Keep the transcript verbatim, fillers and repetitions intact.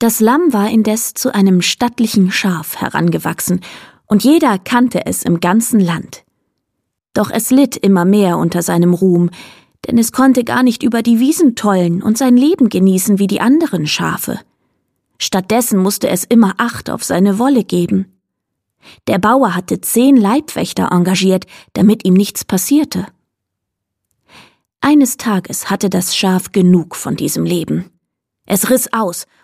Das Lamm war indes zu einem stattlichen Schaf herangewachsen, und jeder kannte es im ganzen Land. Doch es litt immer mehr unter seinem Ruhm, denn es konnte gar nicht über die Wiesen tollen und sein Leben genießen wie die anderen Schafe. Stattdessen musste es immer Acht auf seine Wolle geben. Der Bauer hatte zehn Leibwächter engagiert, damit ihm nichts passierte. Eines Tages hatte das Schaf genug von diesem Leben. Es riss aus